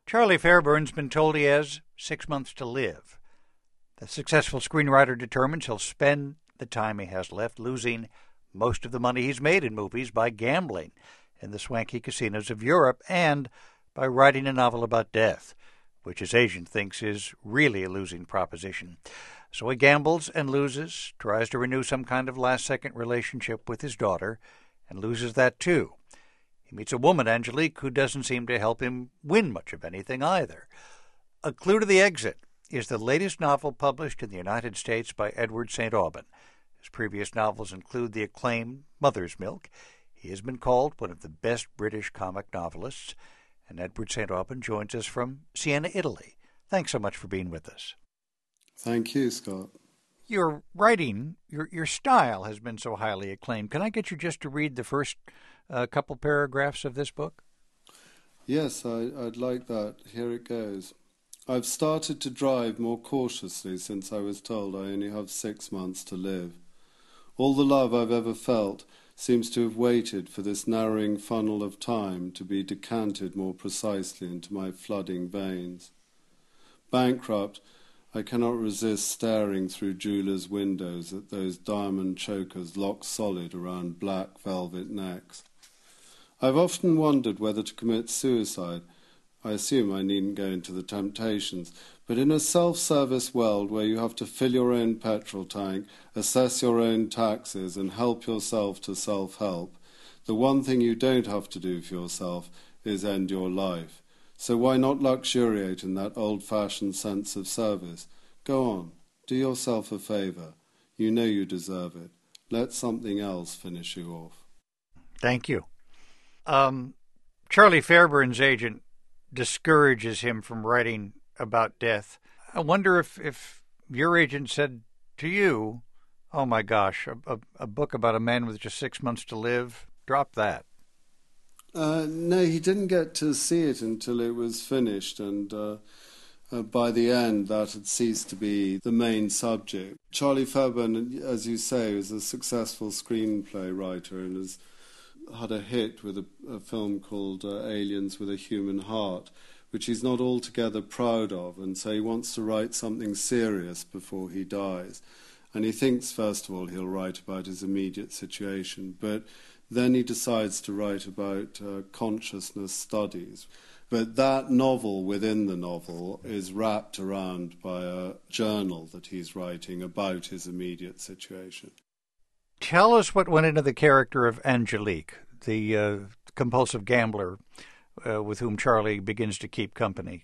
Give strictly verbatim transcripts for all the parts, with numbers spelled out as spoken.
Charlie Fairbairn's been told he has six months to live. The successful screenwriter determines he'll spend the time he has left losing most of the money he's made in movies by gambling in the swanky casinos of Europe and by writing a novel about death, which his agent thinks is really a losing proposition. So he gambles and loses, tries to renew some kind of last-second relationship with his daughter, and loses that too. He meets a woman, Angelique, who doesn't seem to help him win much of anything either. A Clue to the Exit is the latest novel published in the United States by Edward Saint Aubin. His previous novels include the acclaimed Mother's Milk. He has been called one of the best British comic novelists, and Edward Saint Aubin joins us from Siena, Italy. Thanks so much for being with us. Thank you, Scott. Your writing, your your style has been so highly acclaimed. Can I get you just to read the first uh, couple paragraphs of this book? Yes, I, I'd like that. Here it goes. I've started to drive more cautiously since I was told I only have six months to live. All the love I've ever felt seems to have waited for this narrowing funnel of time to be decanted more precisely into my flooding veins. Bankrupt, I cannot resist staring through jewelers' windows at those diamond chokers locked solid around black velvet necks. I've often wondered whether to commit suicide. I assume I needn't go into the temptations, but in a self-service world where you have to fill your own petrol tank, assess your own taxes, and help yourself to self-help, the one thing you don't have to do for yourself is end your life. So why not luxuriate in that old-fashioned sense of service? Go on, do yourself a favour. You know you deserve it. Let something else finish you off. Thank you. Um, Charlie Fairbairn's agent discourages him from writing about death. I wonder if, if your agent said to you, oh my gosh, a, a, a book about a man with just six months to live, drop that. Uh, no, he didn't get to see it until it was finished, and uh, uh, by the end that had ceased to be the main subject. Charlie Fairbairn, as you say, is a successful screenplay writer and has had a hit with a, a film called uh, Aliens with a Human Heart, which he's not altogether proud of, and so he wants to write something serious before he dies. And he thinks, first of all, he'll write about his immediate situation, but then he decides to write about uh, consciousness studies. But that novel within the novel is wrapped around by a journal that he's writing about his immediate situation. Tell us what went into the character of Angelique, the uh, compulsive gambler uh, with whom Charlie begins to keep company.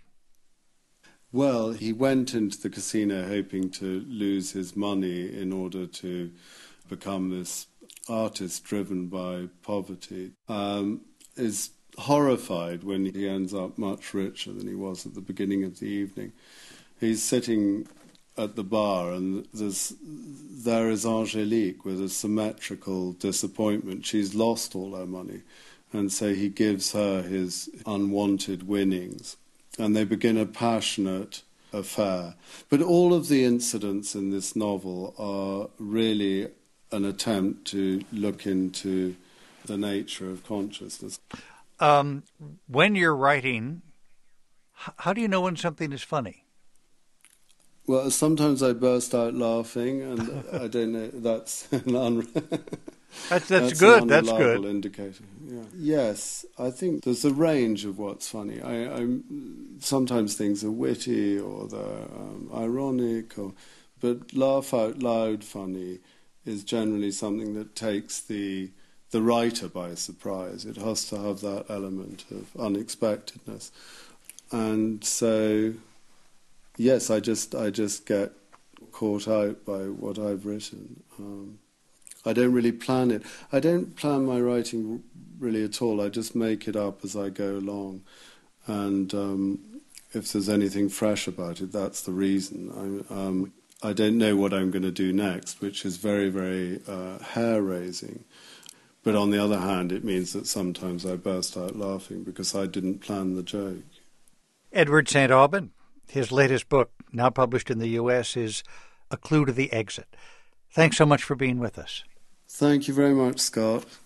Well, he went into the casino hoping to lose his money in order to become this artist driven by poverty, um, is horrified when he ends up much richer than he was at the beginning of the evening. He's sitting at the bar and there's, there is Angelique with a symmetrical disappointment. She's lost all her money, and so he gives her his unwanted winnings, and they begin a passionate affair. But all of the incidents in this novel are really an attempt to look into the nature of consciousness. Um, when you're writing, how do you know when something is funny? Well, sometimes I burst out laughing, and I don't know, that's an un- That's, that's, that's good, an that's unreliable good. indicator. Yeah. Yes, I think there's a range of what's funny. I, I'm, sometimes things are witty or they're um, ironic, or, but laugh out loud funny is generally something that takes the the writer by surprise. It has to have that element of unexpectedness. And so, yes, I just I just get caught out by what I've written. Um, I don't really plan it. I don't plan my writing really at all. I just make it up as I go along. And um, if there's anything fresh about it, that's the reason. I, um, I don't know what I'm going to do next, which is very, very uh, hair-raising. But on the other hand, it means that sometimes I burst out laughing because I didn't plan the joke. Edward Saint Aubin, his latest book, now published in the U S, is A Clue to the Exit. Thanks so much for being with us. Thank you very much, Scott.